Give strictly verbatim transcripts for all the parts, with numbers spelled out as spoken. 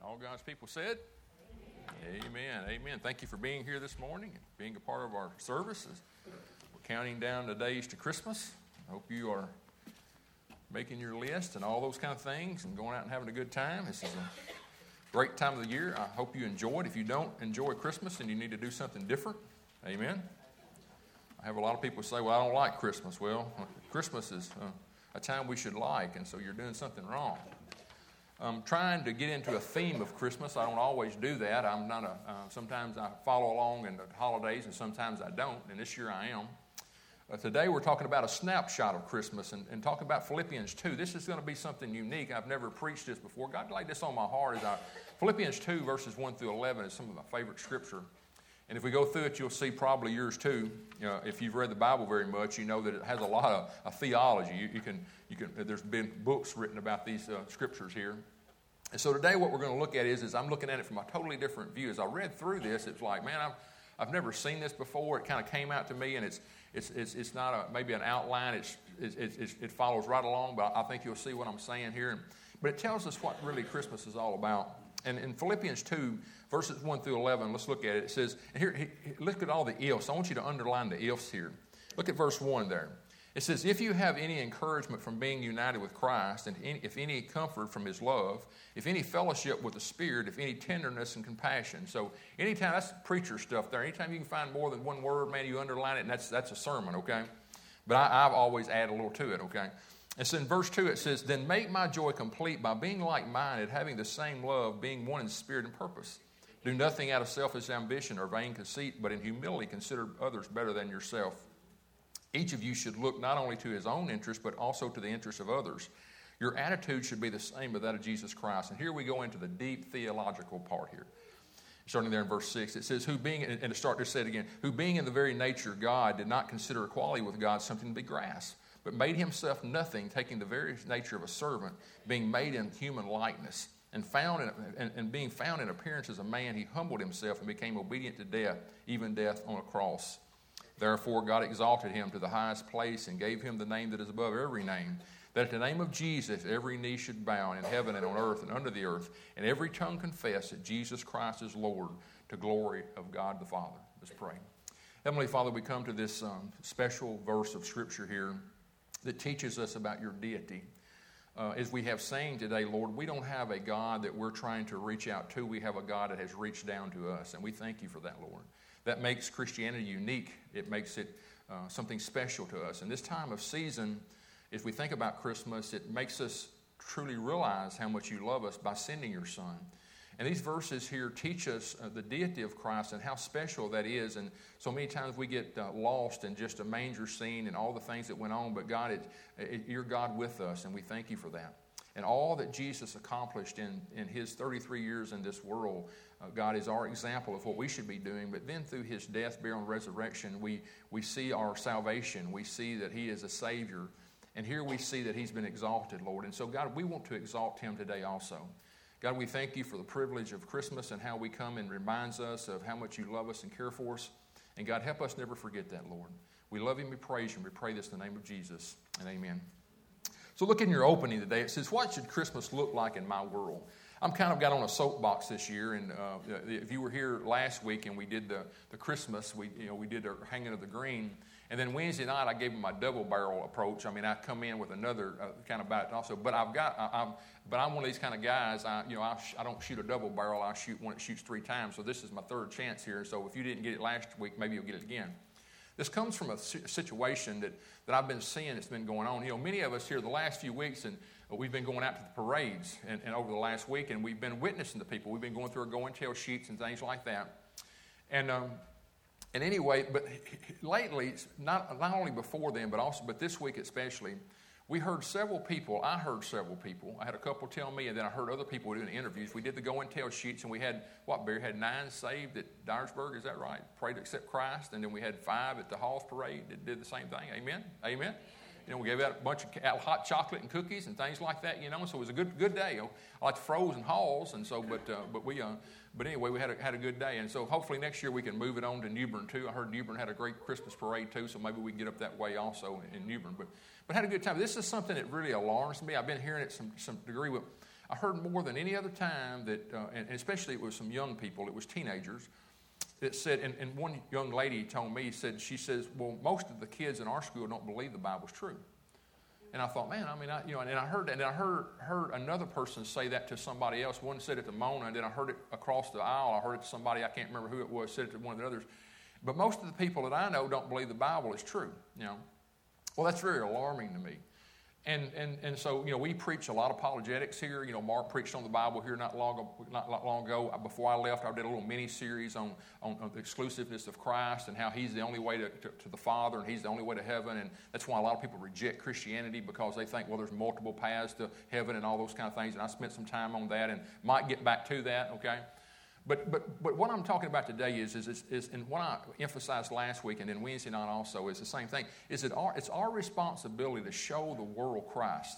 All God's people said? Amen. Amen. Amen. Thank you for being here this morning and being a part of our services. We're counting down the days to Christmas. I hope you are making your list and all those kind of things and going out and having a good time. This is a great time of the year. I hope you enjoy it. If you don't enjoy Christmas, then you need to do something different. Amen. I have a lot of people say, well, I don't like Christmas. Well, Christmas is uh, a time we should like, and so you're doing something wrong. I'm trying to get into a theme of Christmas. I don't always do that. I'm not a. Uh, sometimes I follow along in the holidays, and sometimes I don't. And this year I am. Uh, today we're talking about a snapshot of Christmas and, and talking about Philippians two. This is going to be something unique. I've never preached this before. God laid this on my heart. As I, Philippians two verses one through eleven is some of my favorite scripture. And if we go through it, you'll see probably yours too. You know, if you've read the Bible very much, you know that it has a lot of, of theology. You, you can, you can. There's been books written about these uh, scriptures here. And so today what we're going to look at is, is I'm looking at it from a totally different view. As I read through this, it's like, man, I've, I've never seen this before. It kind of came out to me, and it's it's it's, it's not a, maybe an outline. It's, it's, it's it follows right along, but I think you'll see what I'm saying here. And, but it tells us what really Christmas is all about. And in Philippians two, verses one through eleven, let's look at it. It says, and here, look at all the ifs. I want you to underline the ifs here. Look at verse one there. It says, if you have any encouragement from being united with Christ, and any, if any comfort from his love, if any fellowship with the Spirit, if any tenderness and compassion. So anytime, that's preacher stuff there. Anytime you can find more than one word, man, you underline it, and that's that's a sermon, okay? But I, I've always added a little to it, okay? And so in verse two it says, then make my joy complete by being like-minded, having the same love, being one in spirit and purpose. Do nothing out of selfish ambition or vain conceit, but in humility consider others better than yourself. Each of you should look not only to his own interest, but also to the interest of others. Your attitude should be the same as that of Jesus Christ. And here we go into the deep theological part here. Starting there in verse six, it says, who being, and to start to say it again, who being in the very nature of God did not consider equality with God something to be grasped, but made himself nothing, taking the very nature of a servant, being made in human likeness. And found in, and, and being found in appearance as a man, he humbled himself and became obedient to death, even death on a cross. Therefore God exalted him to the highest place and gave him the name that is above every name, that at the name of Jesus every knee should bow in heaven and on earth and under the earth, and every tongue confess that Jesus Christ is Lord, to glory of God the Father. Let's pray. Heavenly Father, we come to this um, special verse of Scripture here that teaches us about your deity. Uh, as we have saying today, Lord, we don't have a God that we're trying to reach out to. We have a God that has reached down to us, and we thank you for that, Lord. That makes Christianity unique. It makes it uh, something special to us. And this time of season, as we think about Christmas, it makes us truly realize how much you love us by sending your Son. And these verses here teach us uh, the deity of Christ and how special that is. And so many times we get uh, lost in just a manger scene and all the things that went on. But God, it, it, you're God with us, and we thank you for that. And all that Jesus accomplished in, in his thirty-three years in this world, uh, God is our example of what we should be doing. But then through his death, burial, and resurrection, we, we see our salvation. We see that he is a Savior. And here we see that he's been exalted, Lord. And so, God, we want to exalt him today also. God, we thank you for the privilege of Christmas and how we come and reminds us of how much you love us and care for us. And God, help us never forget that, Lord. We love you and we praise you, and we pray this in the name of Jesus. And amen. So look in your opening today. It says, what should Christmas look like in my world? I'm kind of got on a soapbox this year, and uh, if you were here last week and we did the, the Christmas, we you know we did the hanging of the green, and then Wednesday night I gave them my double barrel approach. I mean, I come in with another uh, kind of bat also, but I've got I, I'm but I'm one of these kind of guys. I you know I, sh- I don't shoot a double barrel. I shoot one that shoots three times. So this is my third chance here. So if you didn't get it last week, maybe you'll get it again. This comes from a situation that, that I've been seeing that's been going on. You know, many of us here the last few weeks, and we've been going out to the parades and, and over the last week, and we've been witnessing to people. We've been going through our go and tell sheets and things like that. And um, and anyway, but lately, not not only before then, but also but this week especially, we heard several people. I heard several people. I had a couple tell me, and then I heard other people doing interviews. We did the go and tell sheets, and we had, what, Barry, had nine saved at Dyersburg, is that right? Prayed to accept Christ. And then we had five at the Halls Parade that did the same thing. Amen? Amen? You know, we gave out a bunch of hot chocolate and cookies and things like that, you know. So it was a good good day. I like the frozen halls, and so, but uh, but we, uh, but anyway, we had a, had a good day. And so hopefully next year we can move it on to New Bern too. I heard New Bern had a great Christmas parade too, so maybe we can get up that way also in New Bern. But but had a good time. This is something that really alarms me. I've been hearing it some some degree with I heard more than any other time that, uh, and especially it was some young people, it was teenagers, that said, and, and one young lady told me, said, she says, well, most of the kids in our school don't believe the Bible's true. And I thought, man, I mean, I, you know, and I heard, and I heard, heard another person say that to somebody else. One said it to Mona, and then I heard it across the aisle. I heard it to somebody, I can't remember who it was, said it to one of the others. But most of the people that I know don't believe the Bible is true, you know. Well, that's very alarming to me. And and and so, you know, we preach a lot of apologetics here. You know, Mark preached on the Bible here not long not long ago. Before I left, I did a little mini series on, on, on the exclusiveness of Christ and how He's the only way to, to, to the Father and He's the only way to heaven. And that's why a lot of people reject Christianity, because they think, well, there's multiple paths to heaven and all those kind of things. And I spent some time on that and might get back to that, okay? But but but what I'm talking about today is, is, is, is and what I emphasized last week and then Wednesday night also is the same thing, is that our, it's our responsibility to show the world Christ.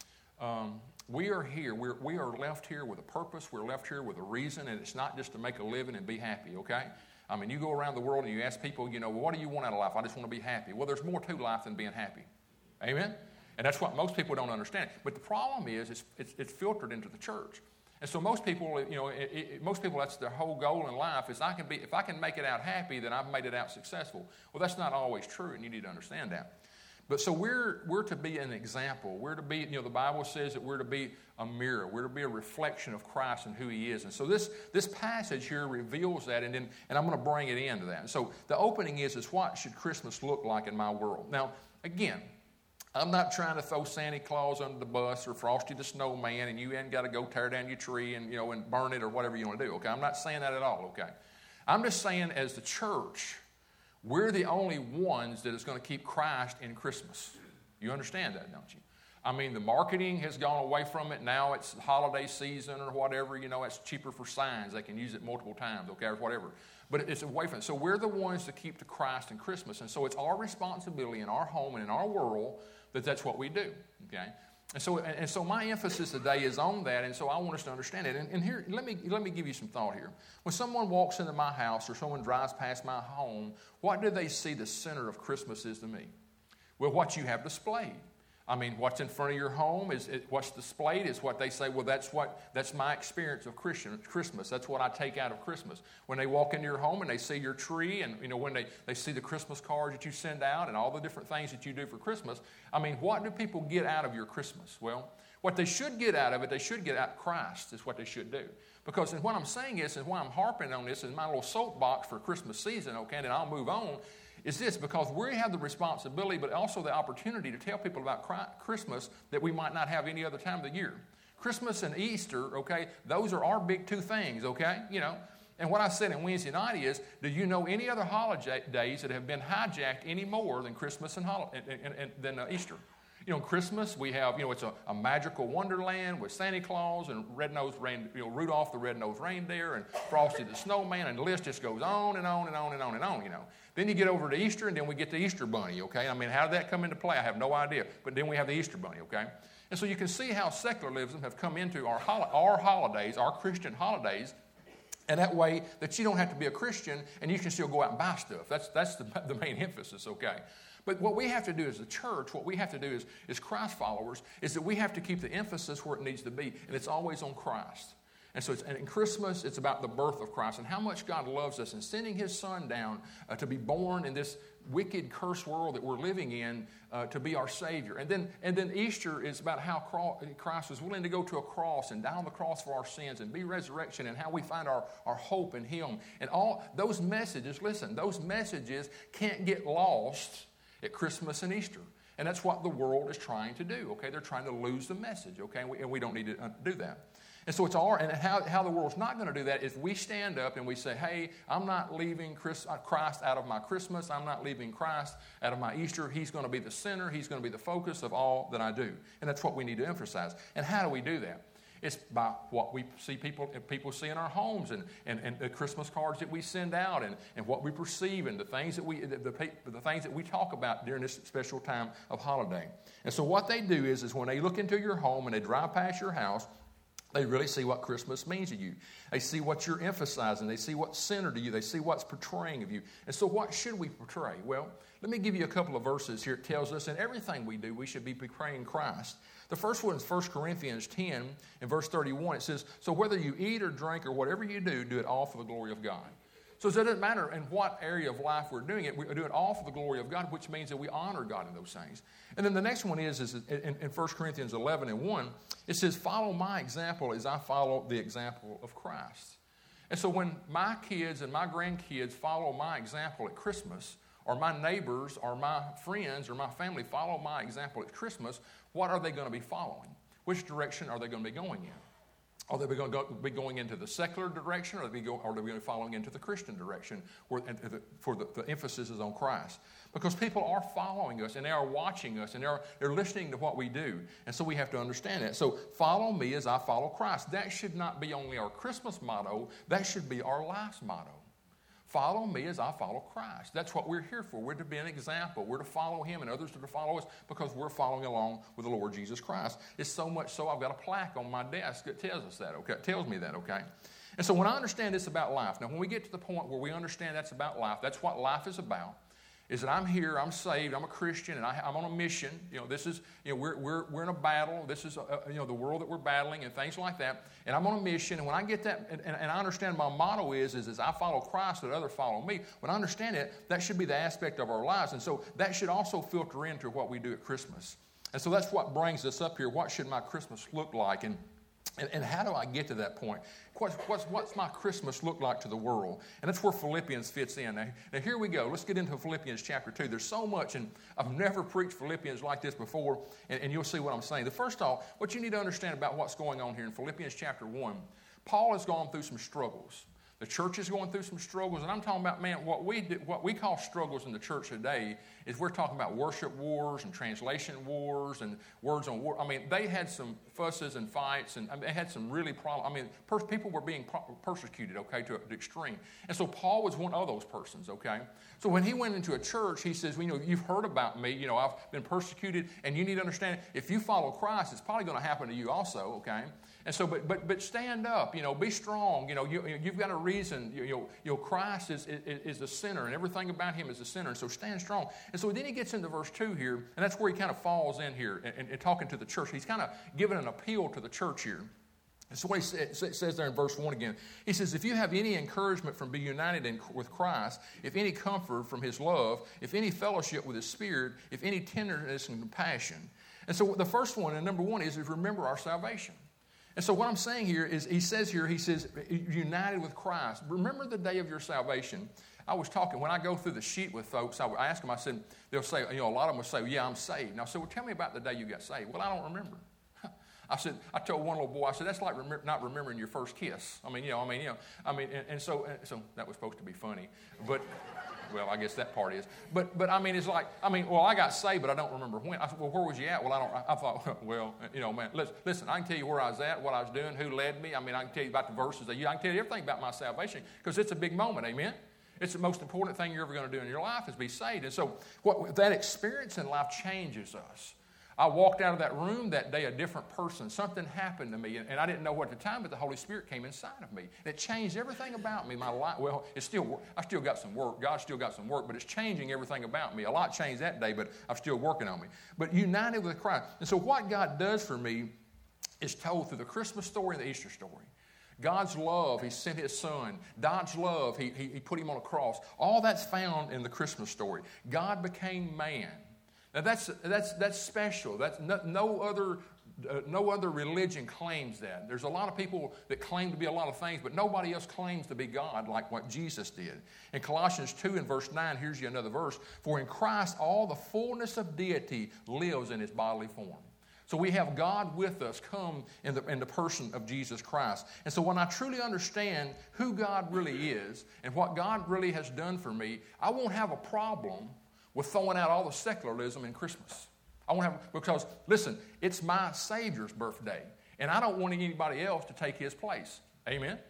Um, we are here. We're, we are left here with a purpose. We're left here with a reason, and it's not just to make a living and be happy, okay? I mean, you go around the world and you ask people, you know, well, what do you want out of life? I just want to be happy. Well, there's more to life than being happy. Amen? And that's what most people don't understand. But the problem is it's, it's, it's filtered into the church. And so most people, you know, it, it, most people, that's their whole goal in life is I can be, if I can make it out happy, then I've made it out successful. Well, that's not always true, and you need to understand that. But so we're we're to be an example. We're to be, you know, the Bible says that we're to be a mirror. We're to be a reflection of Christ and who He is. And so this this passage here reveals that, and then and I'm going to bring it into that. And so the opening is is what should Christmas look like in my world? Now, again, I'm not trying to throw Santa Claus under the bus or Frosty the Snowman and you ain't got to go tear down your tree and, you know, and burn it or whatever you want to do, okay? I'm not saying that at all, okay? I'm just saying as the church, we're the only ones that is going to keep Christ in Christmas. You understand that, don't you? I mean, the marketing has gone away from it. Now it's holiday season or whatever. You know, it's cheaper for signs. They can use it multiple times, okay, or whatever. But it's away from it. So we're the ones to keep the Christ in Christmas. And so it's our responsibility in our home and in our world that that's what we do, okay? And so and, and so my emphasis today is on that, and so I want us to understand it. And, and here, let me let me give you some thought here. When someone walks into my house or someone drives past my home, what do they see the center of Christmas is to me? Well, what you have displayed. I mean, what's in front of your home is it, what's displayed is what they say, well, that's what that's my experience of Christian Christmas. That's what I take out of Christmas. When they walk into your home and they see your tree and, you know, when they, they see the Christmas cards that you send out and all the different things that you do for Christmas, I mean, what do people get out of your Christmas? Well, what they should get out of it, they should get out Christ is what they should do. Because and what I'm saying is, and why I'm harping on this is my little soapbox for Christmas season, okay, and then I'll move on, is this, because we have the responsibility but also the opportunity to tell people about Christmas that we might not have any other time of the year. Christmas and Easter, okay, those are our big two things, okay, you know. And what I said in Wednesday night is, do you know any other holidays that have been hijacked any more than Christmas and, hol- and, and, and than uh, Easter? You know, Christmas, we have, you know, it's a, a magical wonderland with Santa Claus and red-nosed rain, you know, Rudolph the red-nosed reindeer and Frosty the Snowman, and the list just goes on and on and on and on and on, you know. Then you get over to Easter, and then we get the Easter Bunny, okay? I mean, how did that come into play? I have no idea. But then we have the Easter Bunny, okay? And so you can see how secularism have come into our, hol- our holidays, our Christian holidays, and that way that you don't have to be a Christian and you can still go out and buy stuff. That's, that's the, the main emphasis, okay? But what we have to do as a church, what we have to do as, as Christ followers, is that we have to keep the emphasis where it needs to be, and it's always on Christ. And so it's, and in Christmas, it's about the birth of Christ and how much God loves us and sending His Son down uh, to be born in this wicked, cursed world that we're living in uh, to be our Savior. And then, and then Easter is about how Christ was willing to go to a cross and die on the cross for our sins and be resurrection and how we find our, our hope in Him. And all those messages, listen, those messages can't get lost at Christmas and Easter. And that's what the world is trying to do, okay? They're trying to lose the message, okay? And we, and we don't need to uh, do that. And so it's our, and how, how the world's not going to do that is we stand up and we say, hey, I'm not leaving Christ out of my Christmas. I'm not leaving Christ out of my Easter. He's going to be the center. He's going to be the focus of all that I do. And that's what we need to emphasize. And how do we do that? It's by what we see people people see in our homes and, and, and the Christmas cards that we send out and, and what we perceive and the things that we the, the, the things that we talk about during this special time of holiday. And so what they do is, is when they look into your home and they drive past your house, They really see what Christmas means to you. They see what you're emphasizing. They see what's centered to you. They see what's portraying of you. And so what should we portray? Well, let me give you a couple of verses here. It tells us in everything we do, we should be portraying Christ. The first one is First Corinthians ten and verse thirty-one. It says, so whether you eat or drink or whatever you do, do it all for the glory of God. So it doesn't matter in what area of life we're doing it. We do it all for the glory of God, which means that we honor God in those things. And then the next one is, is in, in First Corinthians eleven and one, it says, follow my example as I follow the example of Christ. And so when my kids and my grandkids follow my example at Christmas, or my neighbors or my friends or my family follow my example at Christmas, what are they going to be following? Which direction are they going to be going in? Are they going to go, be going into the secular direction, or are they, go, or are they going to be following into the Christian direction, where, the, for the, the emphasis is on Christ? Because people are following us, and they are watching us, and they're, they're listening to what we do. And so we have to understand that. So follow me as I follow Christ. That should not be only our Christmas motto. That should be our life's motto. Follow me as I follow Christ. That's what we're here for. We're to be an example. We're to follow him, and others are to follow us because we're following along with the Lord Jesus Christ. It's so much so I've got a plaque on my desk that tells us that, okay? It tells me that, okay? And so when I understand this about life, now when we get to the point where we understand that's about life, that's what life is about, is that I'm here, I'm saved, I'm a Christian, and I, I'm on a mission. You know, this is, you know, we're, we're, we're in a battle. This is, uh, you know, the world that we're battling and things like that. And I'm on a mission, and when I get that, and, and, and I understand my motto is, is as I follow Christ, that others follow me. When I understand it, that should be the aspect of our lives. And so that should also filter into what we do at Christmas. And so that's what brings us up here. What should my Christmas look like? And And, and how do I get to that point? What's, what's, what's my Christmas look like to the world? And that's where Philippians fits in. Now, now, here we go. Let's get into Philippians chapter two. There's so much, and I've never preached Philippians like this before, and, and you'll see what I'm saying. The first off, what you need to understand about what's going on here in Philippians chapter one, Paul has gone through some struggles. The church is going through some struggles, and I'm talking about, man, what we do, what we call struggles in the church today is we're talking about worship wars and translation wars and words on war. I mean, they had some fusses and fights, and I mean, they had some really problems. I mean, per- people were being pro- persecuted, okay, to the extreme. And so Paul was one of those persons, okay? So when he went into a church, he says, well, you know, you've heard about me. You know, I've been persecuted, and you need to understand, if you follow Christ, it's probably going to happen to you also, okay? And so, but but but stand up, you know, be strong. You know, you, you've got a reason. You, you, know, you know, Christ is, is, is the center, and everything about him is the center. And so stand strong. And so then he gets into verse two here, and that's where he kind of falls in here and, and, and talking to the church. He's kind of giving an appeal to the church here. That's what he says there in verse one again. He says, if you have any encouragement from being united in, with Christ, if any comfort from his love, if any fellowship with his Spirit, if any tenderness and compassion. And so the first one, and number one, is, is remember our salvation. And so what I'm saying here is, he says here, he says, united with Christ. Remember the day of your salvation. I was talking, when I go through the sheet with folks, I, I ask them, I said, they'll say, you know, a lot of them will say, yeah, I'm saved. And I said, well, tell me about the day you got saved. Well, I don't remember. I said, I told one little boy, I said, that's like remember, not remembering your first kiss. I mean, you know, I mean, you know, I mean, and, and so, and so that was supposed to be funny, but. Well, I guess that part is. But, but I mean, it's like, I mean, well, I got saved, but I don't remember when. I said, well, where was you at? Well, I don't, I thought, well, you know, man, listen, listen, I can tell you where I was at, what I was doing, who led me. I mean, I can tell you about the verses. That you, I can tell you everything about my salvation because it's a big moment, amen? It's the most important thing you're ever going to do in your life is be saved. And so what that experience in life changes us. I walked out of that room that day a different person. Something happened to me, and, and I didn't know what at the time, but the Holy Spirit came inside of me. It changed everything about me. My life, well, it's still, I still got some work. God still got some work, but it's changing everything about me. A lot changed that day, but I'm still working on me. But united with Christ. And so what God does for me is told through the Christmas story and the Easter story. God's love, he sent his son. God's love, he, he, he put him on a cross. All that's found in the Christmas story. God became man. Now that's that's that's special. That's no, no other uh, no other religion claims that. There's a lot of people that claim to be a lot of things, but nobody else claims to be God like what Jesus did. In Colossians two and verse nine, here's you another verse. For in Christ all the fullness of deity lives in his bodily form. So we have God with us come in the, in the person of Jesus Christ. And so when I truly understand who God really is and what God really has done for me, I won't have a problem with throwing out all the secularism in Christmas. I won't have, because, listen, it's my Savior's birthday, and I don't want anybody else to take his place. Amen? Amen.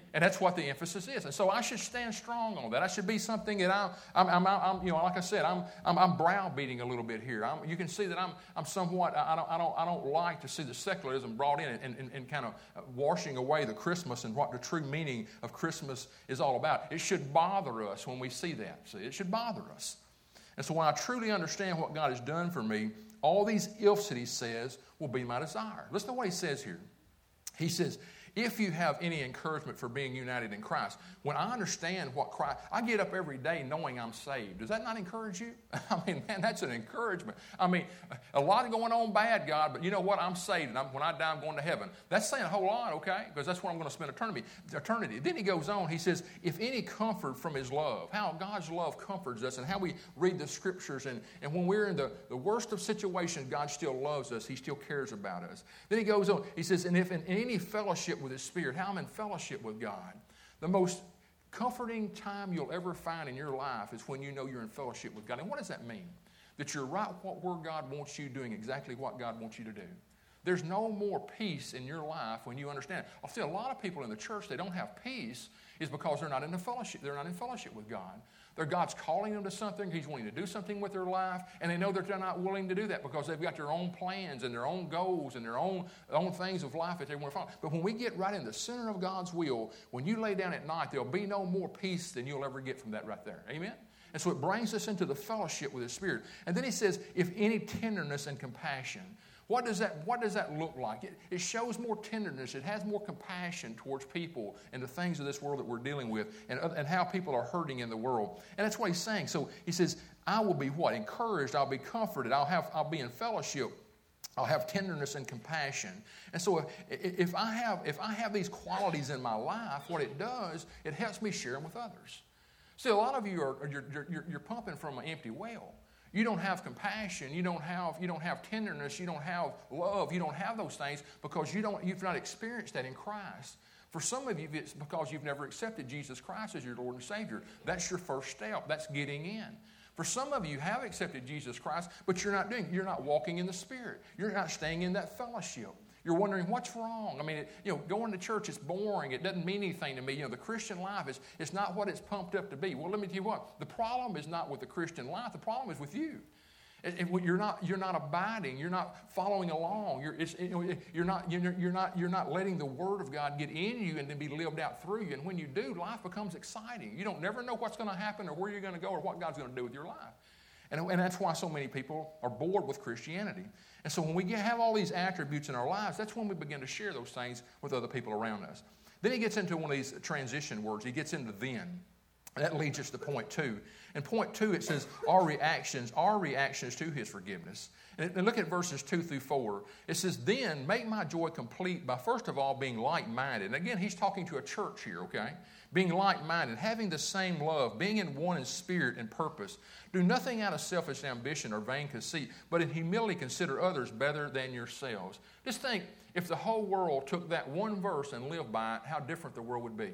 And that's what the emphasis is. And so I should stand strong on that. I should be something that I'm, I'm, I'm, I'm you know, like I said, I'm, I'm, I'm browbeating a little bit here. I'm, you can see that I'm, I'm somewhat, I don't, I don't, I don't like to see the secularism brought in and, and, and kind of washing away the Christmas and what the true meaning of Christmas is all about. It should bother us when we see that. See, it should bother us. And so when I truly understand what God has done for me, all these ifs that he says will be my desire. Listen to what he says here. He says, if you have any encouragement for being united in Christ, when I understand what Christ, I get up every day knowing I'm saved. Does that not encourage you? I mean, man, that's an encouragement. I mean, a lot going on bad, God, but you know what? I'm saved, and I'm, when I die, I'm going to heaven. That's saying a whole lot, okay? Because that's where I'm going to spend eternity. eternity. Then he goes on, he says, if any comfort from his love, how God's love comforts us, and how we read the Scriptures, and, and when we're in the, the worst of situations, God still loves us. He still cares about us. Then he goes on, he says, and if in any fellowship with his Spirit, how I'm in fellowship with God. The most comforting time you'll ever find in your life is when you know you're in fellowship with God. And what does that mean? That you're right where God wants you, doing exactly what God wants you to do. There's no more peace in your life when you understand. I'll see a lot of people in the church, they don't have peace is because they're not in the fellowship. They're not in fellowship with God. They're God's calling them to something. He's wanting to do something with their life, and they know that they're not willing to do that because they've got their own plans and their own goals and their own, own things of life that they want to follow. But when we get right in the center of God's will, when you lay down at night, there'll be no more peace than you'll ever get from that right there. Amen? And so it brings us into the fellowship with His Spirit. And then He says, if any tenderness and compassion. What does that, what does that look like? It, it shows more tenderness. It has more compassion towards people and the things of this world that we're dealing with and, and how people are hurting in the world. And that's what He's saying. So He says, I will be what? Encouraged. I'll be comforted. I'll, have, I'll be in fellowship. I'll have tenderness and compassion. And so if, if, I have, if I have these qualities in my life, what it does, it helps me share them with others. See, a lot of you are you're, you're, you're pumping from an empty well. You don't have compassion. You don't have, you don't have tenderness. You don't have love. You don't have those things because you don't, you've not experienced that in Christ. For some of you, it's because you've never accepted Jesus Christ as your Lord and Savior. That's your first step. That's getting in. For some of you, you have accepted Jesus Christ, but you're not doing, you're not walking in the Spirit. You're not staying in that fellowship. You're wondering, what's wrong? I mean, it, you know, going to church is boring. It doesn't mean anything to me. You know, the Christian life is it's not what it's pumped up to be. Well, let me tell you what. The problem is not with the Christian life. The problem is with you. It, it, you're not you're not abiding. You're not following along. You're it's, it, you're not you're, you're not you're not letting the Word of God get in you and then be lived out through you. And when you do, life becomes exciting. You don't never know what's going to happen or where you're going to go or what God's going to do with your life. And, and that's why so many people are bored with Christianity. And so when we get, have all these attributes in our lives, that's when we begin to share those things with other people around us. Then he gets into one of these transition words. He gets into then. And that leads us to point two. In point two, it says our reactions, our reactions to His forgiveness. And, and look at verses two through four. It says, then make my joy complete by first of all being like-minded. And again, he's talking to a church here, okay? Being like-minded, having the same love, being in one in spirit and purpose. Do nothing out of selfish ambition or vain conceit, but in humility consider others better than yourselves. Just think, if the whole world took that one verse and lived by it, how different the world would be.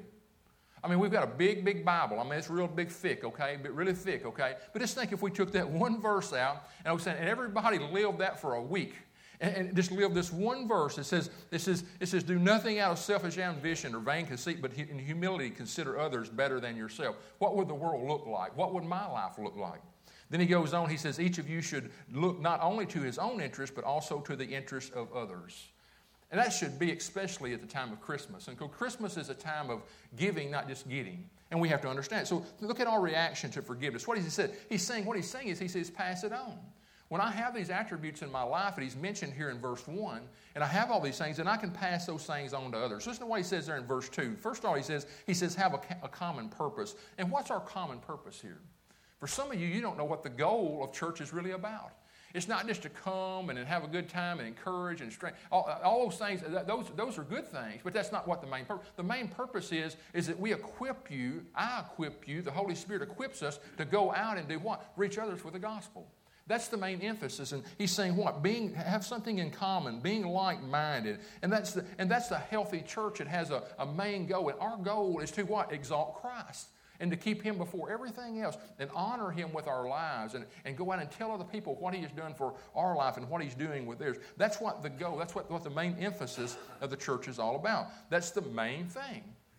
I mean, we've got a big, big Bible. I mean, it's real big thick, okay? But really thick, okay? But just think if we took that one verse out, and I was saying, and everybody lived that for a week, and, and just lived this one verse. It says, it says, it says, do nothing out of selfish ambition or vain conceit, but in humility consider others better than yourself. What would the world look like? What would my life look like? Then he goes on, he says, each of you should look not only to his own interest, but also to the interest of others. And that should be especially at the time of Christmas. And Christmas is a time of giving, not just getting. And we have to understand. So look at our reaction to forgiveness. What he said? He's saying, what he's saying is, he says, pass it on. When I have these attributes in my life that he's mentioned here in verse one, and I have all these things, then I can pass those things on to others. Listen to what he says there in verse two. First of all, he says, he says, have a, a common purpose. And what's our common purpose here? For some of you, you don't know what the goal of church is really about. It's not just to come and have a good time and encourage and strength. All, all those things, those, those are good things, but that's not what the main purpose. The main purpose is, is that we equip you, I equip you, the Holy Spirit equips us to go out and do what? Reach others with the gospel. That's the main emphasis. And he's saying what? Being, have something in common, being like-minded. And that's the, and that's the healthy church. It has a, a main goal. And our goal is to what? Exalt Christ. And to keep Him before everything else and honor Him with our lives and, and go out and tell other people what He has done for our life and what He's doing with theirs. That's what the goal, that's what, what the main emphasis of the church is all about. That's the main thing.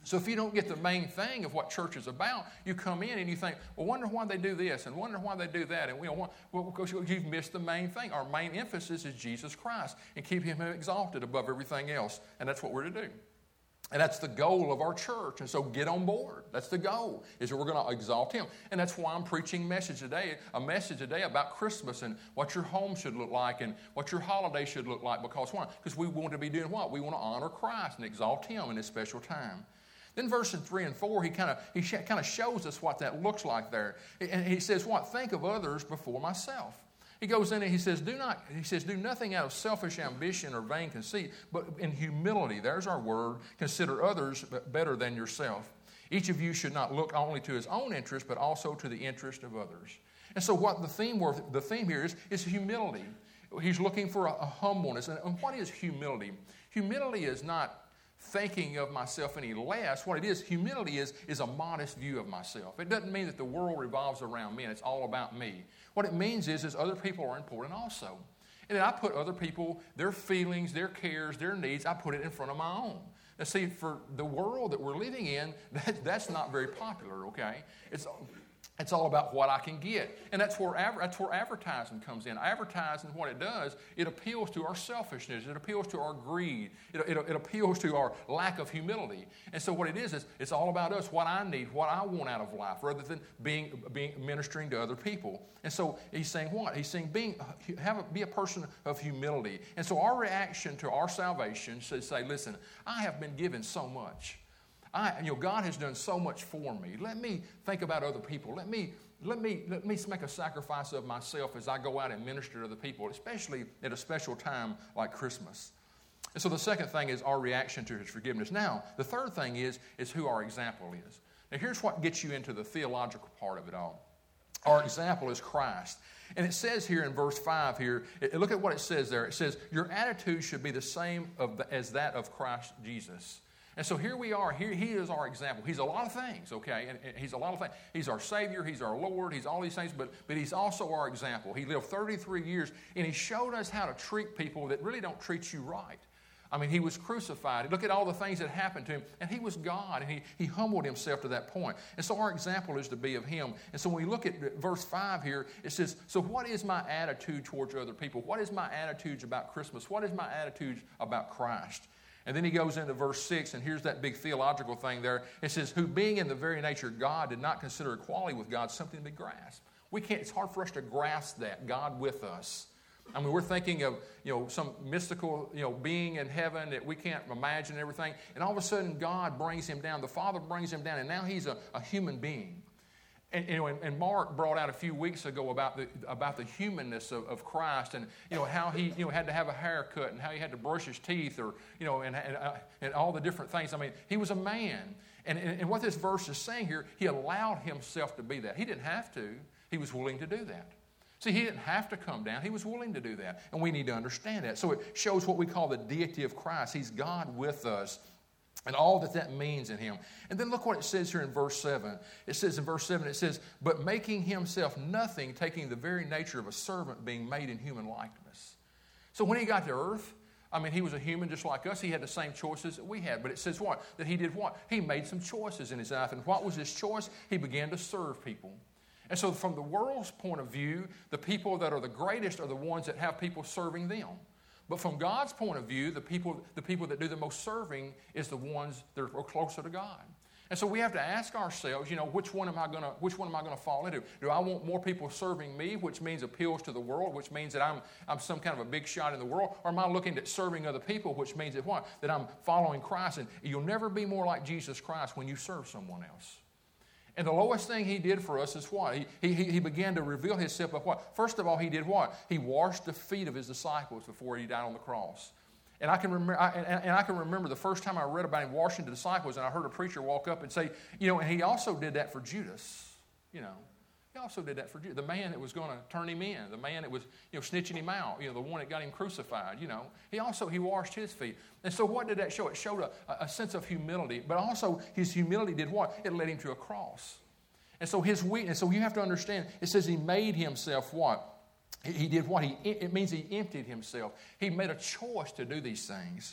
So if you don't get the main thing of what church is about, you come in and you think, well, wonder why they do this and wonder why they do that. And we don't want, well, because you've missed the main thing. Our main emphasis is Jesus Christ and keep him exalted above everything else. And that's what we're to do. And that's the goal of our church. And so get on board. That's the goal, is that we're going to exalt him. And that's why I'm preaching message today, a message today about Christmas and what your home should look like and what your holiday should look like. Because why? Because we want to be doing what? We want to honor Christ and exalt him in this special time. Then verses three and four, he kind of he sh- kind of shows us what that looks like there. And he says, what? Think of others before myself. He goes in and he says, do not, he says, do nothing out of selfish ambition or vain conceit, but in humility, there's our word, consider others better than yourself. Each of you should not look only to his own interest, but also to the interest of others. And so what the theme the theme here is, is humility. He's looking for a, a humbleness. And, and what is humility? Humility is not thinking of myself any less. What it is, humility is, is a modest view of myself. It doesn't mean that the world revolves around me and it's all about me. What it means is, is other people are important also. And then I put other people, their feelings, their cares, their needs, I put it in front of my own. Now see, for the world that we're living in, that, that's not very popular, okay? It's It's all about what I can get. And that's where, that's where advertising comes in. Advertising, what it does, it appeals to our selfishness. It appeals to our greed. It, it, it appeals to our lack of humility. And so what it is, is it's all about us, what I need, what I want out of life, rather than being, being ministering to other people. And so he's saying what? He's saying being, have a, be a person of humility. And so our reaction to our salvation should say, listen, I have been given so much. I, you know, God has done so much for me. Let me think about other people. Let me, let me, let me make a sacrifice of myself as I go out and minister to other people, especially at a special time like Christmas. And so the second thing is our reaction to his forgiveness. Now, the third thing is, is who our example is. Now, here's what gets you into the theological part of it all. Our example is Christ. And it says here in verse five here, look at what it says there. It says, your attitude should be the same of the, as that of Christ Jesus. And so here we are. Here he is our example. He's a lot of things, okay? And, and he's a lot of things. He's our Savior. He's our Lord. He's all these things. But, but he's also our example. He lived thirty-three years, and he showed us how to treat people that really don't treat you right. I mean, he was crucified. Look at all the things that happened to him. And he was God, and he, he humbled himself to that point. And so our example is to be of him. And so when we look at verse five here, it says, so what is my attitude towards other people? What is my attitude about Christmas? What is my attitude about Christ? And then he goes into verse six, and here's that big theological thing there. It says, who being in the very nature of God did not consider equality with God something to be grasped. We can't, it's hard for us to grasp that, God with us. I mean, we're thinking of, you know, some mystical, you know, being in heaven that we can't imagine everything. And all of a sudden, God brings him down. The Father brings him down, and now he's a, a human being. And, you know, and Mark brought out a few weeks ago about the about the humanness of, of Christ, and you know how he you know had to have a haircut, and how he had to brush his teeth, or you know, and and, uh, and all the different things. I mean, he was a man, and, and and what this verse is saying here, he allowed himself to be that. He didn't have to; he was willing to do that. See, he didn't have to come down; he was willing to do that, and we need to understand that. So it shows what we call the deity of Christ. He's God with us. And all that that means in him. And then look what it says here in verse seven. It says in verse seven, it says, but making himself nothing, taking the very nature of a servant, being made in human likeness. So when he got to earth, I mean, he was a human just like us. He had the same choices that we had. But it says what? That he did what? He made some choices in his life. And what was his choice? He began to serve people. And so from the world's point of view, the people that are the greatest are the ones that have people serving them. But from God's point of view, the people, the people that do the most serving is the ones that are closer to God. And so we have to ask ourselves, you know, which one am I going to, which one am I going to fall into? Do I want more people serving me, which means appeals to the world, which means that I'm, I'm some kind of a big shot in the world? Or am I looking at serving other people, which means that what? That I'm following Christ. And you'll never be more like Jesus Christ when you serve someone else. And the lowest thing he did for us is what? He, he, he began to reveal himself by what? First of all, he did what? He washed the feet of his disciples before he died on the cross. And I can remember, I, and, and I can remember the first time I read about him washing the disciples, and I heard a preacher walk up and say, you know, and he also did that for Judas, you know. He also did that for Judas, the man that was going to turn him in, the man that was, you know, snitching him out, you know, the one that got him crucified, you know. He also, he washed his feet. And so what did that show? It showed a, a sense of humility, but also his humility did what? It led him to a cross. And so his weakness, so you have to understand, it says he made himself what? He, he did what? He, it means he emptied himself. He made a choice to do these things.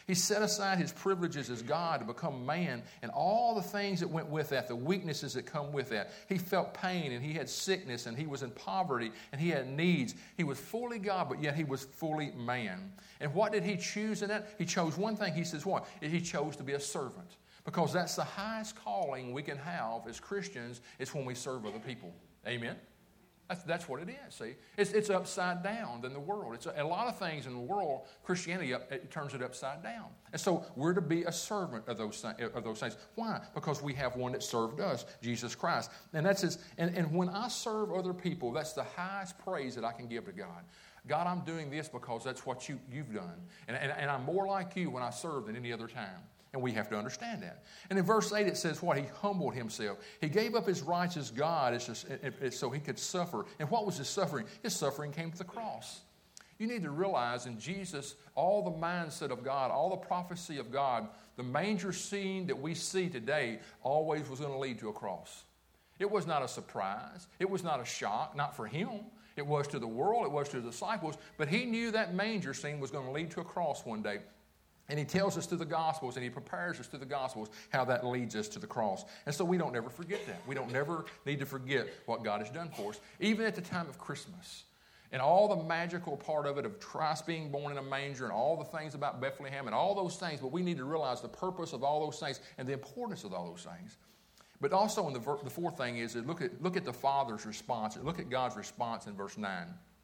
He set aside his privileges as God to become man and all the things that went with that, the weaknesses that come with that. He felt pain and he had sickness and he was in poverty and he had needs. He was fully God, but yet he was fully man. And what did he choose in that? He chose one thing. He says what? He chose to be a servant, because that's the highest calling we can have as Christians, is when we serve other people. Amen? That's, that's what it is, see. It's, it's upside down than the world. It's a, a lot of things in the world, Christianity, up, it turns it upside down. And so we're to be a servant of those, of those things. Why? Because we have one that served us, Jesus Christ. And that's his, and, and when I serve other people, that's the highest praise that I can give to God. God, I'm doing this because that's what you, you've done. And, and, and I'm more like you when I serve than any other time. And we have to understand that. And in verse eight it says what? He humbled himself. He gave up his rights as God it's just, it, it, so he could suffer. And what was his suffering? His suffering came to the cross. You need to realize in Jesus, all the mindset of God, all the prophecy of God, the manger scene that we see today always was going to lead to a cross. It was not a surprise. It was not a shock, not for him. It was to the world. It was to the disciples. But he knew that manger scene was going to lead to a cross one day. And he tells us through the Gospels, and he prepares us through the Gospels how that leads us to the cross. And so we don't never forget that. We don't never need to forget what God has done for us, even at the time of Christmas. And all the magical part of it, of Christ being born in a manger, and all the things about Bethlehem, and all those things, but we need to realize the purpose of all those things and the importance of all those things. But also, in the, the fourth thing is, look at, look at the Father's response. Look at God's response in verse nine.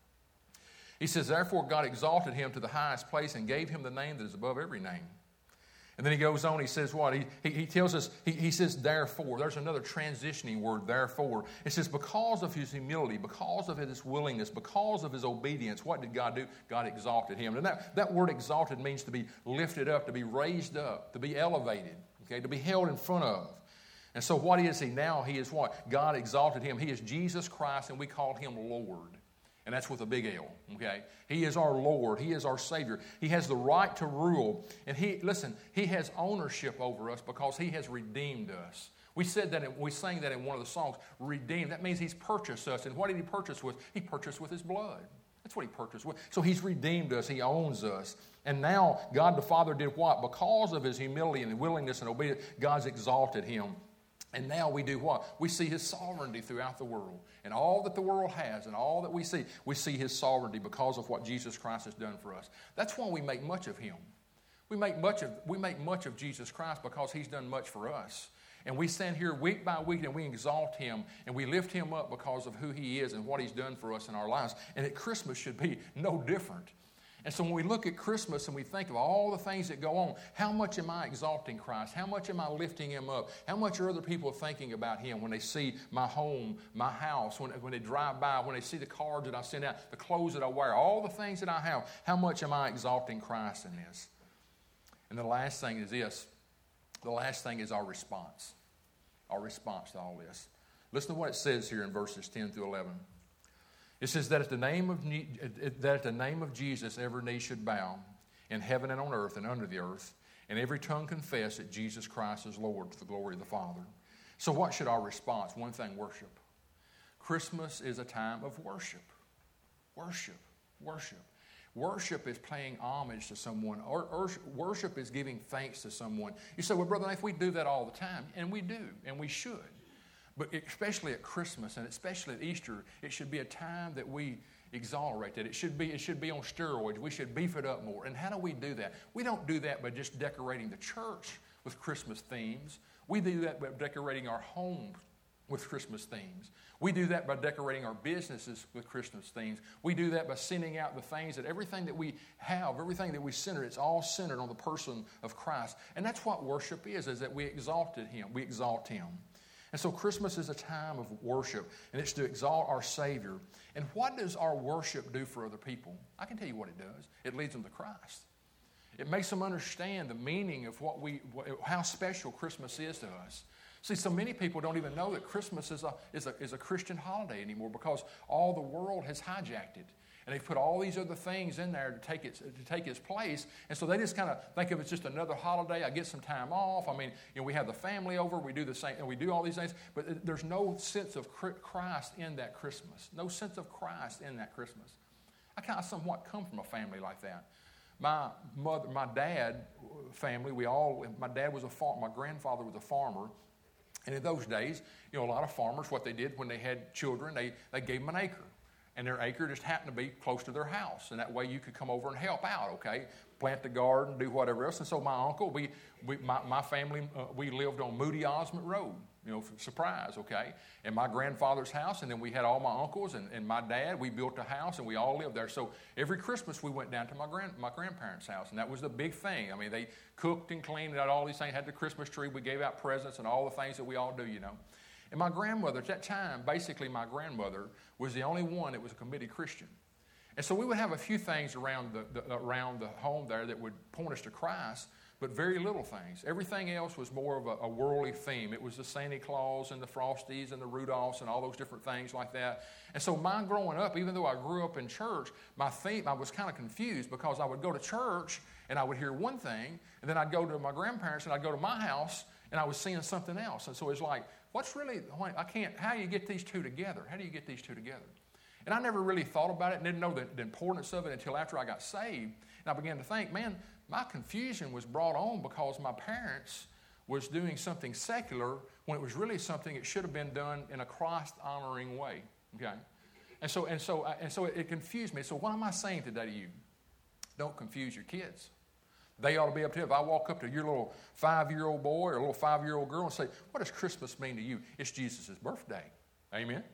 He says, therefore God exalted him to the highest place and gave him the name that is above every name. And then he goes on, he says what? He, he, he tells us, he, he says therefore. There's another transitioning word, therefore. It says because of his humility, because of his willingness, because of his obedience, what did God do? God exalted him. And that, that word exalted means to be lifted up, to be raised up, to be elevated, okay, to be held in front of. And so what is he now? He is what? God exalted him. He is Jesus Christ, and we call him Lord. And that's with a big L, okay? He is our Lord. He is our Savior. He has the right to rule. And he, listen, he has ownership over us because he has redeemed us. We said that, in, we sang that in one of the songs, redeemed. That means he's purchased us. And what did he purchase with? He purchased with his blood. That's what he purchased with. So he's redeemed us. He owns us. And now God the Father did what? Because of his humility and willingness and obedience, God's exalted him. And now we do what? We see his sovereignty throughout the world. And all that the world has and all that we see, we see his sovereignty because of what Jesus Christ has done for us. That's why we make much of him. We make much of, we make much of Jesus Christ because he's done much for us. And we stand here week by week and we exalt him and we lift him up because of who he is and what he's done for us in our lives. And at Christmas should be no different. And so when we look at Christmas and we think of all the things that go on, how much am I exalting Christ? How much am I lifting him up? How much are other people thinking about him when they see my home, my house, when, when they drive by, when they see the cards that I send out, the clothes that I wear, all the things that I have? How much am I exalting Christ in this? And the last thing is this. The last thing is our response. Our response to all this. Listen to what it says here in verses ten through eleven. It says that at the name of that at the name of Jesus every knee should bow in heaven and on earth and under the earth, and every tongue confess that Jesus Christ is Lord to the glory of the Father. So what should our response? One thing, worship. Christmas is a time of worship. Worship. Worship. Worship is paying homage to someone. Or, or worship is giving thanks to someone. You say, well, Brother Nath, we do that all the time. And we do, and we should. But especially at Christmas and especially at Easter, it should be a time that we exonerate that. It should be, it should be on steroids. We should beef it up more. And how do we do that? We don't do that by just decorating the church with Christmas themes. We do that by decorating our homes with Christmas themes. We do that by decorating our businesses with Christmas themes. We do that by sending out the things that everything that we have, everything that we center, it's all centered on the person of Christ. And that's what worship is, is that we exalted him. We exalt him. And so Christmas is a time of worship, and it's to exalt our Savior. And what does our worship do for other people? I can tell you what it does. It leads them to Christ. It makes them understand the meaning of what we, how special Christmas is to us. See, so many people don't even know that Christmas is a, is a, is a Christian holiday anymore because all the world has hijacked it. And they've put all these other things in there to take its, to take its place. And so they just kind of think of it as just another holiday. I get some time off. I mean, you know, we have the family over. We do the same, and we do all these things. But there's no sense of Christ in that Christmas. No sense of Christ in that Christmas. I kind of somewhat come from a family like that. my mother, my dad family, we all, my dad was a farm, my grandfather was a farmer. And in those days, you know, a lot of farmers, what they did when they had children, they, they gave them an acre. And their acre just happened to be close to their house. And that way you could come over and help out, okay? Plant the garden, do whatever else. And so my uncle, we, we my, my family, uh, we lived on Moody Osmond Road, you know, surprise, okay? And my grandfather's house, and then we had all my uncles and, and my dad. We built a house, and we all lived there. So every Christmas we went down to my grand my grandparents' house, and that was the big thing. I mean, they cooked and cleaned out all these things, had the Christmas tree. We gave out presents and all the things that we all do, you know. And my grandmother, at that time, basically my grandmother was the only one that was a committed Christian. And so we would have a few things around the, the, around the home there that would point us to Christ, but very little things. Everything else was more of a, a worldly theme. It was the Santa Claus and the Frosties and the Rudolphs and all those different things like that. And so my growing up, even though I grew up in church, my theme, I was kind of confused because I would go to church and I would hear one thing, and then I'd go to my grandparents and I'd go to my house and I was seeing something else. And so it's like, what's really, I can't, how do you get these two together? How do you get these two together? And I never really thought about it and didn't know the, the importance of it until after I got saved. And I began to think, man, my confusion was brought on because my parents was doing something secular when it was really something that should have been done in a Christ-honoring way. Okay? And so, and so, and so it confused me. So what am I saying today to you? Don't confuse your kids. They ought to be able to, if I walk up to your little five-year-old boy or a little five-year-old girl and say, what does Christmas mean to you? It's Jesus' birthday. Amen?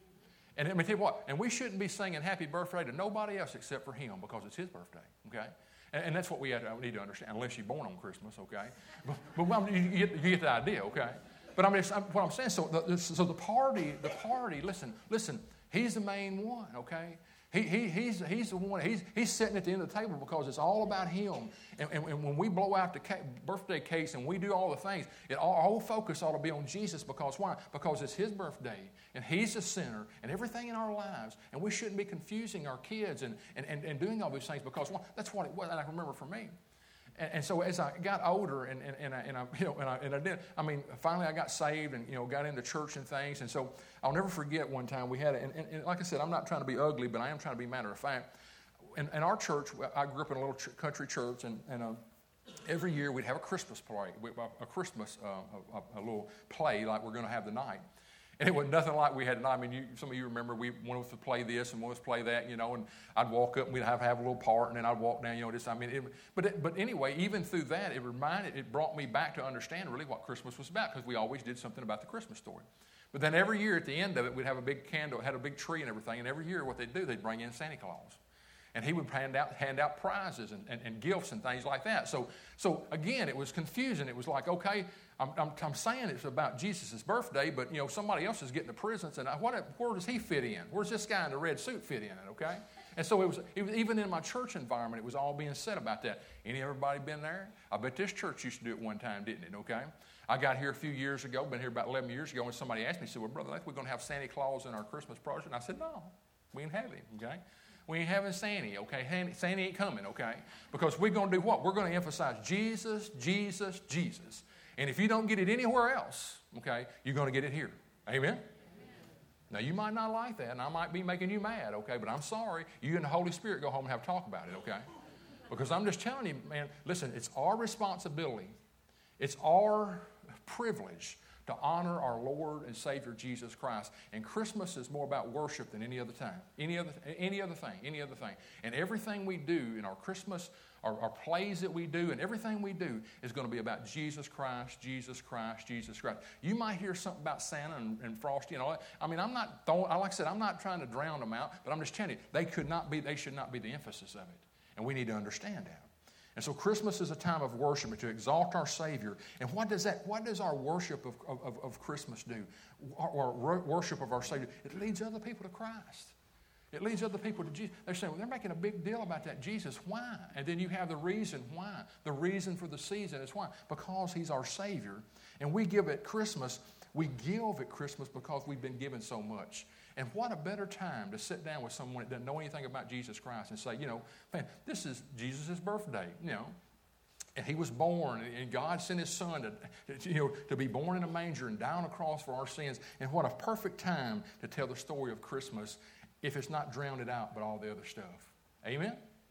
And let me tell you what, and we shouldn't be singing happy birthday to nobody else except for him because it's his birthday, okay? And, and that's what we, have to, we need to understand, unless you're born on Christmas, okay? But, but well, you, you, get, you get the idea, okay? But I mean, I'm, what I'm saying, so the, so the party, the party, listen, listen, he's the main one, okay? He, he, he's, he's the one, he's, he's sitting at the end of the table because it's all about him. And, and, and when we blow out the cake, birthday cakes and we do all the things, it, all, our whole focus ought to be on Jesus because why? Because it's his birthday and he's the center and everything in our lives. And we shouldn't be confusing our kids and, and, and, and doing all these things because well, that's what it was. And I remember for me. And, and so as I got older and, and, and, I, and, I, you know, and, I, and I did, I mean, finally I got saved and, you know, got into church and things. And so I'll never forget one time we had, a, and, and, and like I said, I'm not trying to be ugly, but I am trying to be matter of fact. In, in our church, I grew up in a little ch- country church, and, and uh, every year we'd have a Christmas play, a Christmas, uh, a, a little play like we're going to have tonight. And it was nothing like we had tonight. I mean, you, some of you remember we wanted to play this and wanted to play that, you know, and I'd walk up and we'd have, have a little part, and then I'd walk down, you know, this. I mean, it, but it, but anyway, even through that, it reminded, it brought me back to understand really what Christmas was about because we always did something about the Christmas story. But then every year at the end of it, we'd have a big candle, had a big tree and everything, and every year what they'd do, they'd bring in Santa Claus. And he would hand out hand out prizes and, and, and gifts and things like that. So, so again, it was confusing. It was like, okay, I'm, I'm, I'm saying it's about Jesus' birthday, but, you know, somebody else is getting the presents, and I, what, where does he fit in? Where's this guy in the red suit fit in it, okay? And so it was, it was, even in my church environment, it was all being said about that. Any everybody been there? I bet this church used to do it one time, didn't it, okay? I got here a few years ago, been here about eleven years ago, and somebody asked me, said, well, brother, I think we're going to have Santa Claus in our Christmas project. And I said, no, we ain't have him, okay? We ain't having Santa, okay? Santa ain't coming, okay? Because we're going to do what? We're going to emphasize Jesus, Jesus, Jesus. And if you don't get it anywhere else, okay, you're going to get it here. Amen? Amen? Now, you might not like that, and I might be making you mad, okay? But I'm sorry. You and the Holy Spirit go home and have a talk about it, okay? Because I'm just telling you, man, listen, it's our responsibility. It's our privilege to honor our Lord and Savior Jesus Christ. And Christmas is more about worship than any other time. Any other, any other thing, any other thing. And everything we do in our Christmas, our, our plays that we do, and everything we do is going to be about Jesus Christ, Jesus Christ, Jesus Christ. You might hear something about Santa and, and Frosty and all that. I mean, I'm not, throwing, like I said, I'm not trying to drown them out, but I'm just telling you, they could not be, they should not be the emphasis of it. And we need to understand that. And so Christmas is a time of worship and to exalt our Savior. And what does that? What does our worship of, of, of Christmas do? Our, our worship of our Savior, it leads other people to Christ. It leads other people to Jesus. They're saying, well, they're making a big deal about that Jesus. Why? And then you have the reason why. The reason for the season is why? Because He's our Savior. And we give at Christmas, we give at Christmas because we've been given so much. And what a better time to sit down with someone that doesn't know anything about Jesus Christ and say, you know, man, this is Jesus' birthday, you know. And He was born, and God sent His Son to, you know, to be born in a manger and die on a cross for our sins. And what a perfect time to tell the story of Christmas if it's not drowned out by all the other stuff. Amen?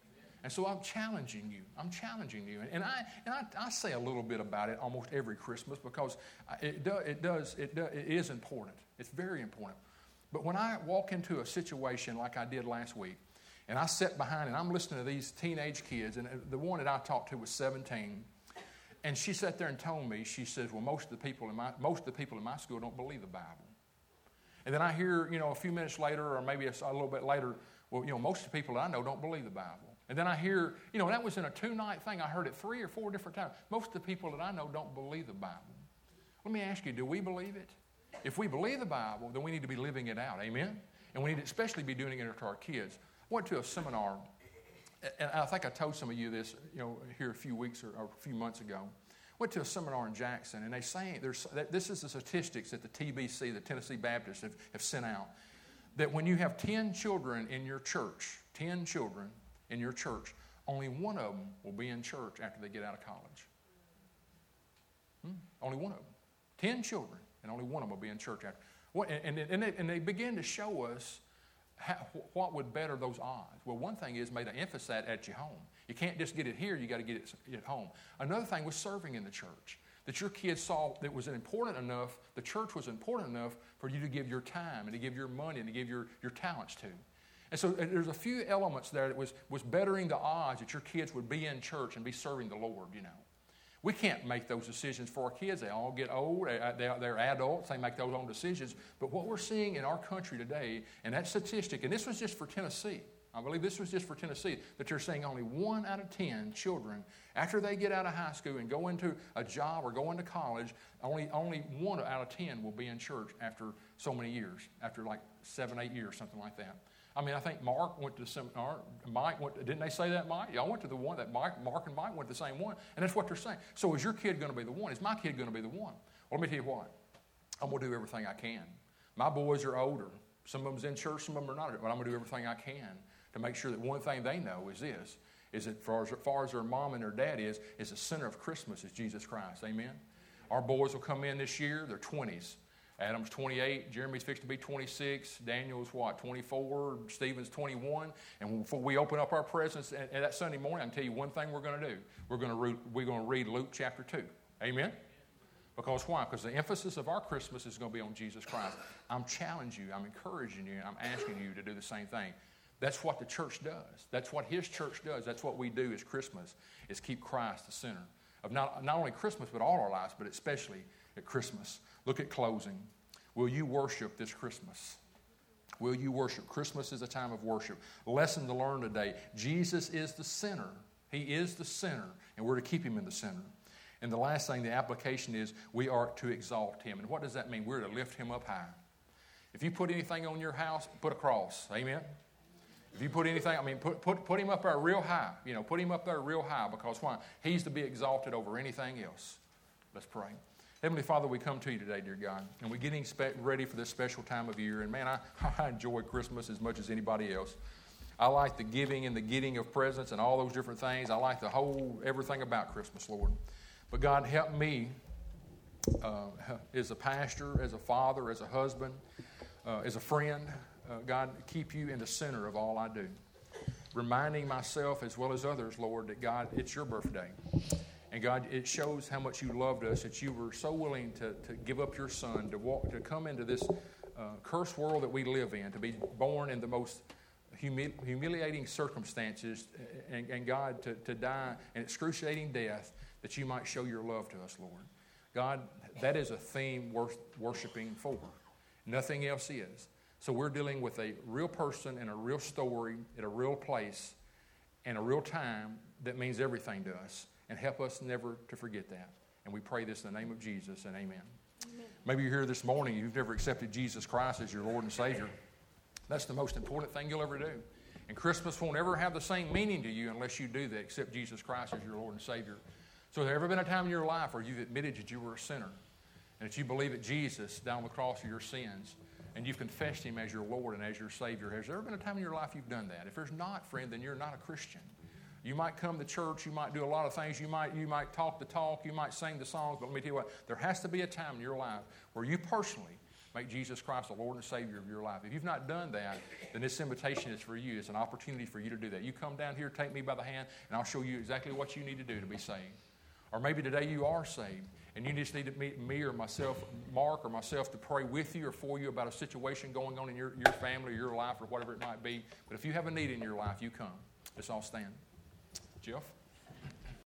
And so I'm challenging you. I'm challenging you. And I and I, I say a little bit about it almost every Christmas because it, do, it does it do, it is important. It's very important. But when I walk into a situation like I did last week, and I sat behind and I'm listening to these teenage kids, and the one that I talked to was seventeen, and she sat there and told me, she says, well, most of the people in my most of the people in my school don't believe the Bible. And then I hear, you know, a few minutes later, or maybe a, a little bit later, well, you know, most of the people that I know don't believe the Bible. And then I hear, you know, that was in a two-night thing. I heard it three or four different times. Most of the people that I know don't believe the Bible. Let me ask you, do we believe it? If we believe the Bible, then we need to be living it out. Amen? And we need to especially be doing it to our kids. I went to a seminar, and I think I told some of you this, you know, here a few weeks or, or a few months ago. Went to a seminar in Jackson, and they say, there's, this is the statistics that the T B C, the Tennessee Baptists, have, have sent out, that when you have ten children in your church, ten children in your church, only one of them will be in church after they get out of college. Hmm? Only one of them. Ten children, and only one of them will be in church after. And, and, and, they, and they begin to show us how, what would better those odds. Well, one thing is made an emphasis at, at your home. You can't just get it here, you got to get it at home. Another thing was serving in the church. That your kids saw that was important enough, the church was important enough for you to give your time and to give your money and to give your, your talents to. And so there's a few elements there that was, was bettering the odds that your kids would be in church and be serving the Lord, you know. We can't make those decisions for our kids. They all get old. They're, they're adults. They make those own decisions. But what we're seeing in our country today, and that statistic, and this was just for Tennessee, I believe this was just for Tennessee, that you're saying only one out of ten children, after they get out of high school and go into a job or go into college, only, only one out of ten will be in church after so many years, after like seven, eight years, something like that. I mean, I think Mark went to the seminar. Mike went to, didn't they say that, Mike? Y'all went to the one that Mike, Mark and Mike went to the same one. And that's what they're saying. So is your kid going to be the one? Is my kid going to be the one? Well, let me tell you what. I'm going to do everything I can. My boys are older. Some of them's in church, some of them are not. But I'm going to do everything I can to make sure that one thing they know is this, is that far as, as far as their mom and their dad is, is the center of Christmas is Jesus Christ. Amen? Our boys will come in this year. They're twenties. Adam's twenty-eight, Jeremy's fixed to be twenty-six, Daniel's what, twenty-four, Stephen's twenty-one. And before we open up our presents at, at that Sunday morning, I can tell you one thing we're going to do. We're going to read, we're going to read Luke chapter two. Amen? Because why? Because the emphasis of our Christmas is going to be on Jesus Christ. I'm challenging you, I'm encouraging you, and I'm asking you to do the same thing. That's what the church does. That's what his church does. That's what we do as Christmas, is keep Christ the center of not, not only Christmas, but all our lives, but especially at Christmas. Look at closing. Will you worship this Christmas? Will you worship? Christmas is a time of worship. Lesson to learn today. Jesus is the center. He is the center, and we're to keep him in the center. And the last thing, the application is we are to exalt him. And what does that mean? We're to lift him up high. If you put anything on your house, put a cross. Amen? If you put anything, I mean, put, put, put him up there real high. You know, put him up there real high, because why? He's to be exalted over anything else. Let's pray. Heavenly Father, we come to you today, dear God, and we're getting spe- ready for this special time of year. And man, I, I enjoy Christmas as much as anybody else. I like the giving and the getting of presents and all those different things. I like the whole, everything about Christmas, Lord. But God, help me uh, as a pastor, as a father, as a husband, uh, as a friend. Uh, God, keep you in the center of all I do. Reminding myself as well as others, Lord, that God, it's your birthday. And God, it shows how much you loved us, that you were so willing to, to give up your son, to walk, to come into this uh, cursed world that we live in, to be born in the most humili- humiliating circumstances, and, and God, to, to die an excruciating death, that you might show your love to us, Lord. God, that is a theme worth worshiping for. Nothing else is. So we're dealing with a real person and a real story at a real place and a real time that means everything to us. And help us never to forget that. And we pray this in the name of Jesus, and amen. Amen. Maybe you're here this morning, you've never accepted Jesus Christ as your Lord and Savior. That's the most important thing you'll ever do. And Christmas won't ever have the same meaning to you unless you do that, accept Jesus Christ as your Lord and Savior. So has there ever been a time in your life where you've admitted that you were a sinner and that you believe that Jesus died on the cross for your sins, and you've confessed him as your Lord and as your Savior? Has there ever been a time in your life you've done that? If there's not, friend, then you're not a Christian. You might come to church, you might do a lot of things, you might, you might talk the talk, you might sing the songs, but let me tell you what, there has to be a time in your life where you personally make Jesus Christ the Lord and Savior of your life. If you've not done that, then this invitation is for you. It's an opportunity for you to do that. You come down here, take me by the hand, and I'll show you exactly what you need to do to be saved. Or maybe today you are saved, and you just need to meet me or myself, Mark or myself, to pray with you or for you about a situation going on in your, your family or your life or whatever it might be. But if you have a need in your life, you come. Let's all stand. Jeff?